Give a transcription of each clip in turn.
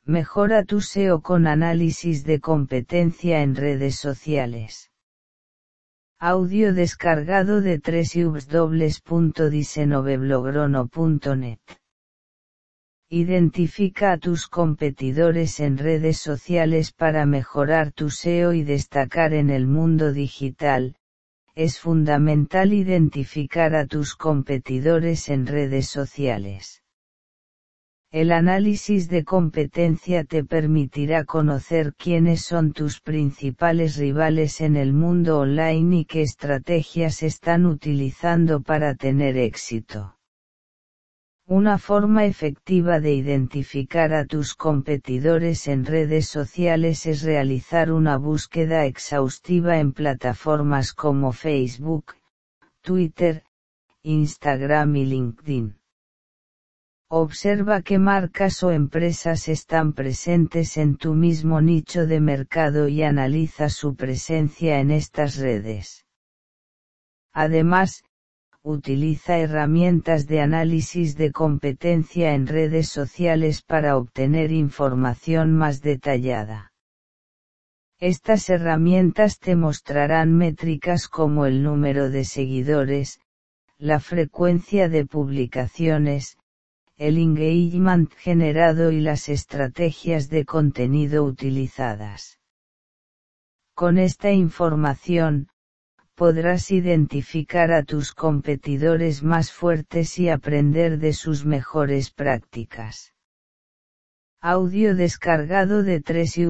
Mejora tu SEO con análisis de competencia en redes sociales. Audio descargado de www.diseñoveblogro.net. Identifica a tus competidores en redes sociales para mejorar tu SEO y destacar en el mundo digital. Es fundamental identificar a tus competidores en redes sociales. El análisis de competencia te permitirá conocer quiénes son tus principales rivales en el mundo online y qué estrategias están utilizando para tener éxito. Una forma efectiva de identificar a tus competidores en redes sociales es realizar una búsqueda exhaustiva en plataformas como Facebook, Twitter, Instagram y LinkedIn. Observa qué marcas o empresas están presentes en tu mismo nicho de mercado y analiza su presencia en estas redes. Además, utiliza herramientas de análisis de competencia en redes sociales para obtener información más detallada. Estas herramientas te mostrarán métricas como el número de seguidores, la frecuencia de publicaciones, el engagement generado y las estrategias de contenido utilizadas. Con esta información, podrás identificar a tus competidores más fuertes y aprender de sus mejores prácticas. Audio descargado de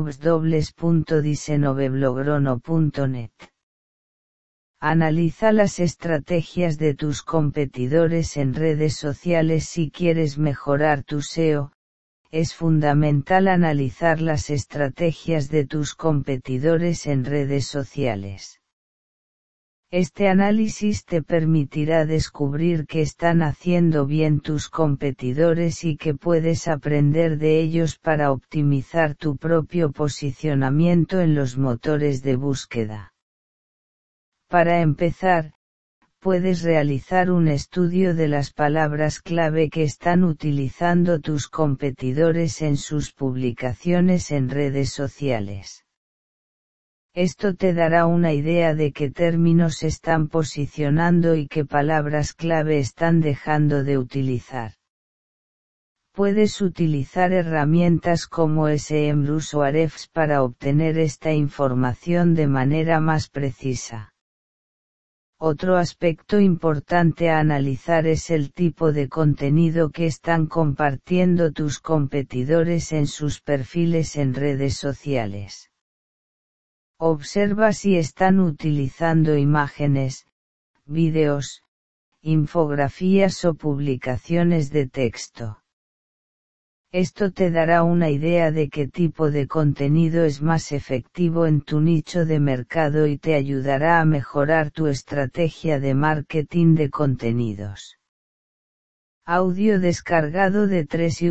www.diseñoveblogro.net. Analiza las estrategias de tus competidores en redes sociales si quieres mejorar tu SEO. Es fundamental analizar las estrategias de tus competidores en redes sociales. Este análisis te permitirá descubrir qué están haciendo bien tus competidores y qué puedes aprender de ellos para optimizar tu propio posicionamiento en los motores de búsqueda. Para empezar, puedes realizar un estudio de las palabras clave que están utilizando tus competidores en sus publicaciones en redes sociales. Esto te dará una idea de qué términos están posicionando y qué palabras clave están dejando de utilizar. Puedes utilizar herramientas como SEMrush o Ahrefs para obtener esta información de manera más precisa. Otro aspecto importante a analizar es el tipo de contenido que están compartiendo tus competidores en sus perfiles en redes sociales. Observa si están utilizando imágenes, vídeos, infografías o publicaciones de texto. Esto te dará una idea de qué tipo de contenido es más efectivo en tu nicho de mercado y te ayudará a mejorar tu estrategia de marketing de contenidos. Audio descargado de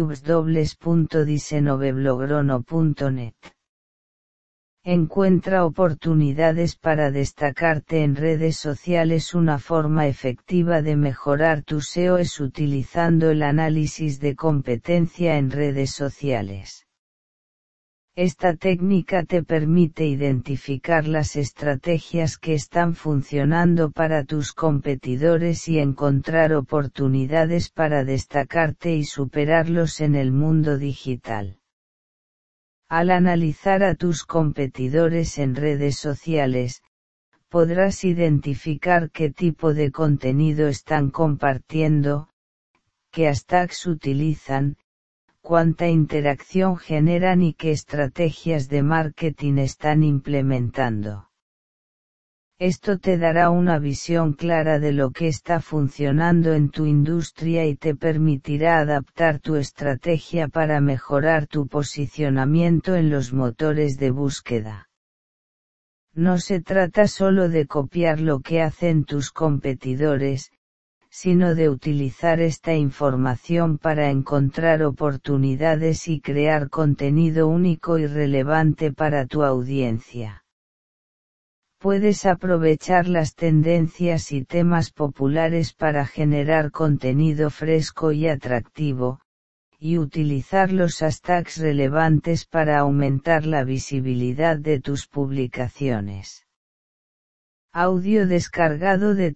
www.diseñoveblogro.net. Encuentra oportunidades para destacarte en redes sociales. Una forma efectiva de mejorar tu SEO es utilizando el análisis de competencia en redes sociales. Esta técnica te permite identificar las estrategias que están funcionando para tus competidores y encontrar oportunidades para destacarte y superarlos en el mundo digital. Al analizar a tus competidores en redes sociales, podrás identificar qué tipo de contenido están compartiendo, qué hashtags utilizan, cuánta interacción generan y qué estrategias de marketing están implementando. Esto te dará una visión clara de lo que está funcionando en tu industria y te permitirá adaptar tu estrategia para mejorar tu posicionamiento en los motores de búsqueda. No se trata solo de copiar lo que hacen tus competidores, sino de utilizar esta información para encontrar oportunidades y crear contenido único y relevante para tu audiencia. Puedes aprovechar las tendencias y temas populares para generar contenido fresco y atractivo, y utilizar los hashtags relevantes para aumentar la visibilidad de tus publicaciones. Audio descargado de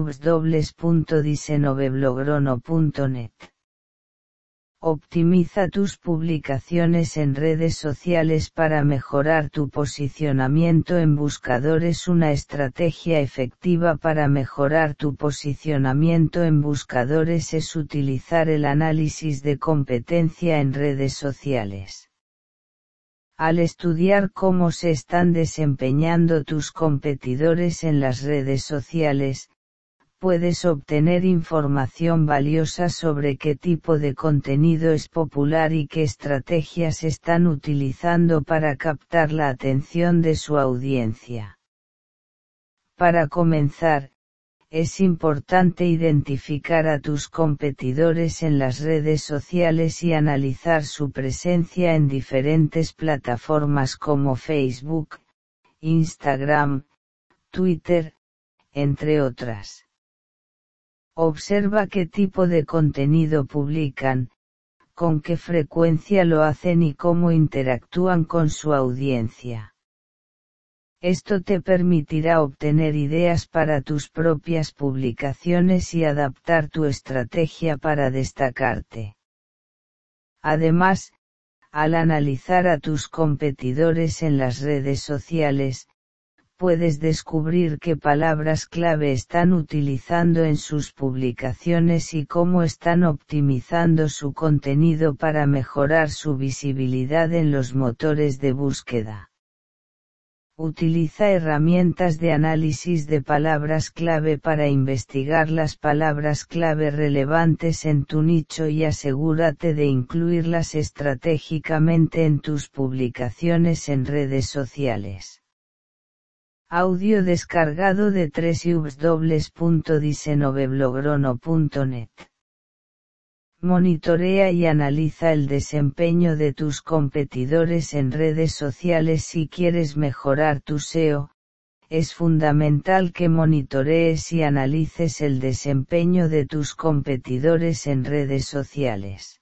www.diseñoveblogro.net. Optimiza tus publicaciones en redes sociales para mejorar tu posicionamiento en buscadores. Una estrategia efectiva para mejorar tu posicionamiento en buscadores es utilizar el análisis de competencia en redes sociales. Al estudiar cómo se están desempeñando tus competidores en las redes sociales, puedes obtener información valiosa sobre qué tipo de contenido es popular y qué estrategias están utilizando para captar la atención de su audiencia. Para comenzar, es importante identificar a tus competidores en las redes sociales y analizar su presencia en diferentes plataformas como Facebook, Instagram, Twitter, entre otras. Observa qué tipo de contenido publican, con qué frecuencia lo hacen y cómo interactúan con su audiencia. Esto te permitirá obtener ideas para tus propias publicaciones y adaptar tu estrategia para destacarte. Además, al analizar a tus competidores en las redes sociales, puedes descubrir qué palabras clave están utilizando en sus publicaciones y cómo están optimizando su contenido para mejorar su visibilidad en los motores de búsqueda. Utiliza herramientas de análisis de palabras clave para investigar las palabras clave relevantes en tu nicho y asegúrate de incluirlas estratégicamente en tus publicaciones en redes sociales. Audio descargado de www.diseñoveblogro.net. Monitorea y analiza el desempeño de tus competidores en redes sociales. Si quieres mejorar tu SEO, es fundamental que monitorees y analices el desempeño de tus competidores en redes sociales.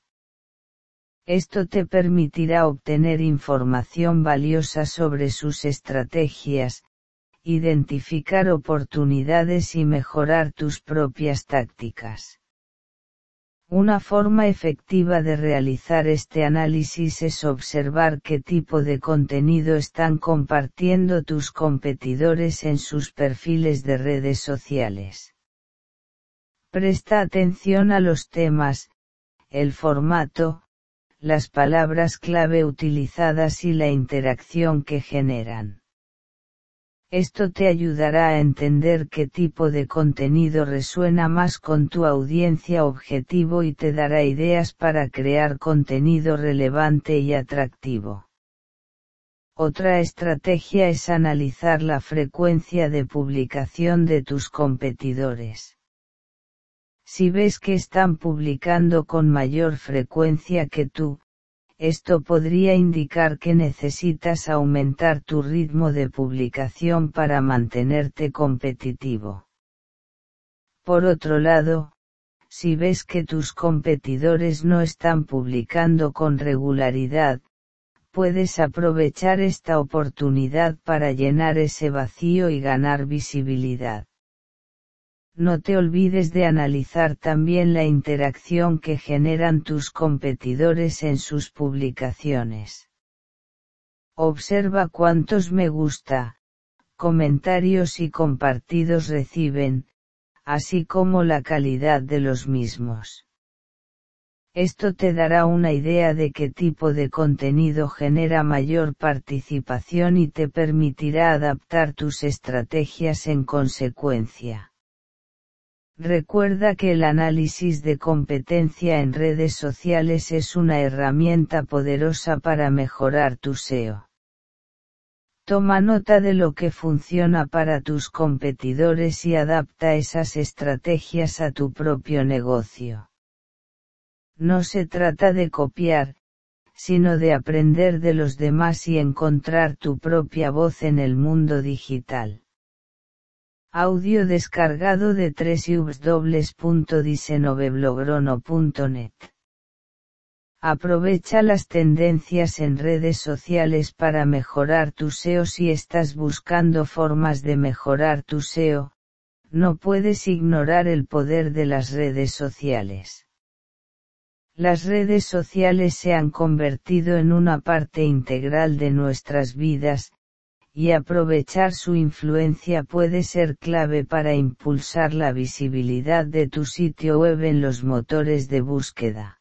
Esto te permitirá obtener información valiosa sobre sus estrategias, identificar oportunidades y mejorar tus propias tácticas. Una forma efectiva de realizar este análisis es observar qué tipo de contenido están compartiendo tus competidores en sus perfiles de redes sociales. Presta atención a los temas, el formato, las palabras clave utilizadas y la interacción que generan. Esto te ayudará a entender qué tipo de contenido resuena más con tu audiencia objetivo y te dará ideas para crear contenido relevante y atractivo. Otra estrategia es analizar la frecuencia de publicación de tus competidores. Si ves que están publicando con mayor frecuencia que tú, esto podría indicar que necesitas aumentar tu ritmo de publicación para mantenerte competitivo. Por otro lado, si ves que tus competidores no están publicando con regularidad, puedes aprovechar esta oportunidad para llenar ese vacío y ganar visibilidad. No te olvides de analizar también la interacción que generan tus competidores en sus publicaciones. Observa cuántos me gusta, comentarios y compartidos reciben, así como la calidad de los mismos. Esto te dará una idea de qué tipo de contenido genera mayor participación y te permitirá adaptar tus estrategias en consecuencia. Recuerda que el análisis de competencia en redes sociales es una herramienta poderosa para mejorar tu SEO. Toma nota de lo que funciona para tus competidores y adapta esas estrategias a tu propio negocio. No se trata de copiar, sino de aprender de los demás y encontrar tu propia voz en el mundo digital. Audio descargado de www.diseñoveblogro.net. Aprovecha las tendencias en redes sociales para mejorar tu SEO. Si estás buscando formas de mejorar tu SEO, no puedes ignorar el poder de las redes sociales. Las redes sociales se han convertido en una parte integral de nuestras vidas, y aprovechar su influencia puede ser clave para impulsar la visibilidad de tu sitio web en los motores de búsqueda.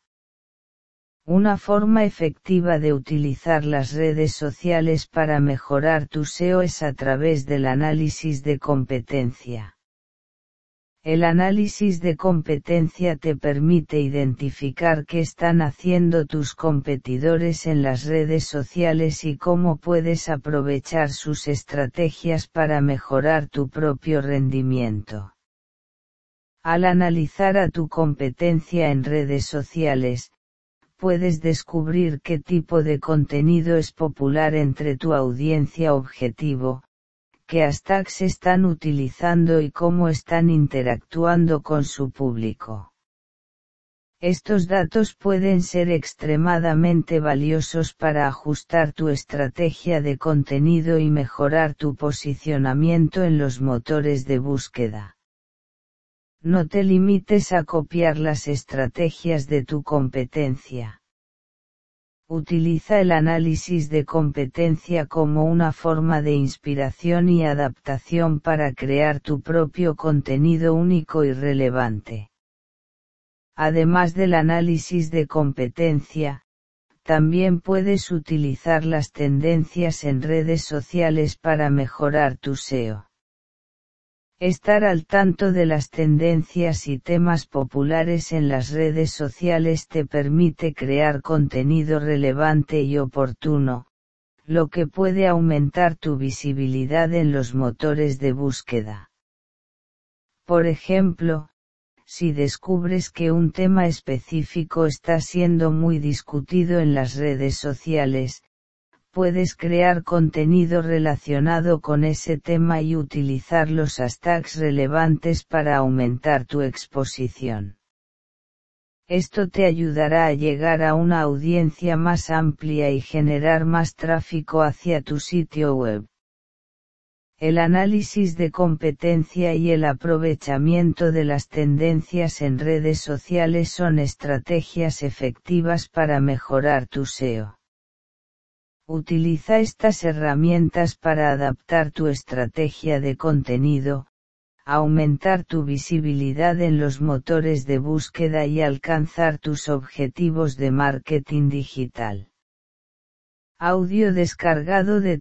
Una forma efectiva de utilizar las redes sociales para mejorar tu SEO es a través del análisis de competencia. El análisis de competencia te permite identificar qué están haciendo tus competidores en las redes sociales y cómo puedes aprovechar sus estrategias para mejorar tu propio rendimiento. Al analizar a tu competencia en redes sociales, puedes descubrir qué tipo de contenido es popular entre tu audiencia objetivo, qué hashtags están utilizando y cómo están interactuando con su público. Estos datos pueden ser extremadamente valiosos para ajustar tu estrategia de contenido y mejorar tu posicionamiento en los motores de búsqueda. No te limites a copiar las estrategias de tu competencia. Utiliza el análisis de competencia como una forma de inspiración y adaptación para crear tu propio contenido único y relevante. Además del análisis de competencia, también puedes utilizar las tendencias en redes sociales para mejorar tu SEO. Estar al tanto de las tendencias y temas populares en las redes sociales te permite crear contenido relevante y oportuno, lo que puede aumentar tu visibilidad en los motores de búsqueda. Por ejemplo, si descubres que un tema específico está siendo muy discutido en las redes sociales, puedes crear contenido relacionado con ese tema y utilizar los hashtags relevantes para aumentar tu exposición. Esto te ayudará a llegar a una audiencia más amplia y generar más tráfico hacia tu sitio web. El análisis de competencia y el aprovechamiento de las tendencias en redes sociales son estrategias efectivas para mejorar tu SEO. Utiliza estas herramientas para adaptar tu estrategia de contenido, aumentar tu visibilidad en los motores de búsqueda y alcanzar tus objetivos de marketing digital. Audio descargado de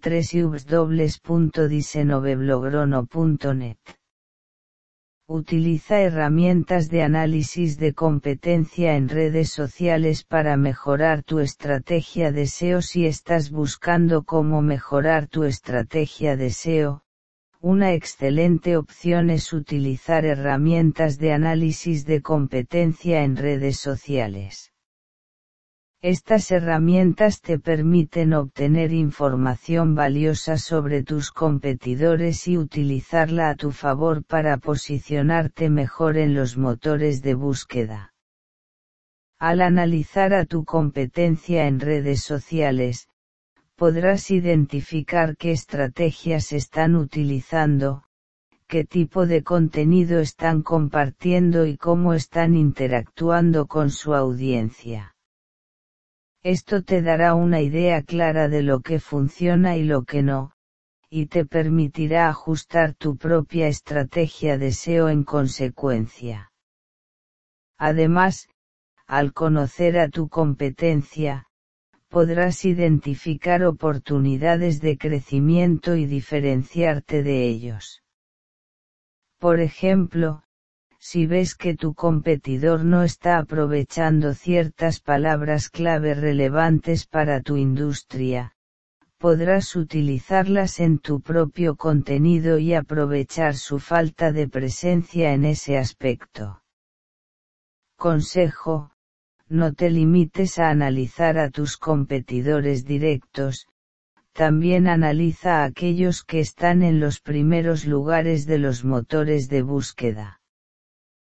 www.diseñoveblogro.net. Utiliza herramientas de análisis de competencia en redes sociales para mejorar tu estrategia de SEO. Si estás buscando cómo mejorar tu estrategia de SEO, una excelente opción es utilizar herramientas de análisis de competencia en redes sociales. Estas herramientas te permiten obtener información valiosa sobre tus competidores y utilizarla a tu favor para posicionarte mejor en los motores de búsqueda. Al analizar a tu competencia en redes sociales, podrás identificar qué estrategias están utilizando, qué tipo de contenido están compartiendo y cómo están interactuando con su audiencia. Esto te dará una idea clara de lo que funciona y lo que no, y te permitirá ajustar tu propia estrategia de SEO en consecuencia. Además, al conocer a tu competencia, podrás identificar oportunidades de crecimiento y diferenciarte de ellos. Por ejemplo, si ves que tu competidor no está aprovechando ciertas palabras clave relevantes para tu industria, podrás utilizarlas en tu propio contenido y aprovechar su falta de presencia en ese aspecto. Consejo: no te limites a analizar a tus competidores directos, también analiza a aquellos que están en los primeros lugares de los motores de búsqueda.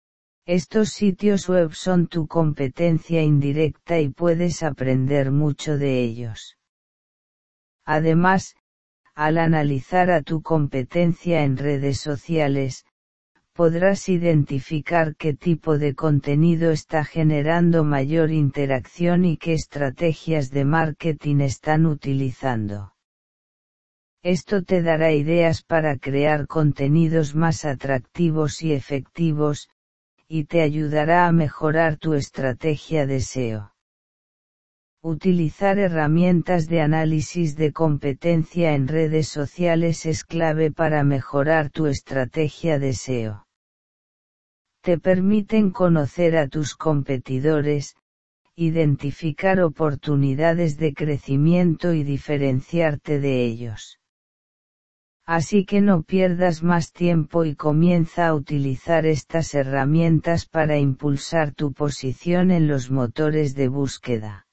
Estos sitios web son tu competencia indirecta y puedes aprender mucho de ellos. Además, al analizar a tu competencia en redes sociales, podrás identificar qué tipo de contenido está generando mayor interacción y qué estrategias de marketing están utilizando. Esto te dará ideas para crear contenidos más atractivos y efectivos, y te ayudará a mejorar tu estrategia de SEO. Utilizar herramientas de análisis de competencia en redes sociales es clave para mejorar tu estrategia de SEO. Te permiten conocer a tus competidores, identificar oportunidades de crecimiento y diferenciarte de ellos. Así que no pierdas más tiempo y comienza a utilizar estas herramientas para impulsar tu posición en los motores de búsqueda.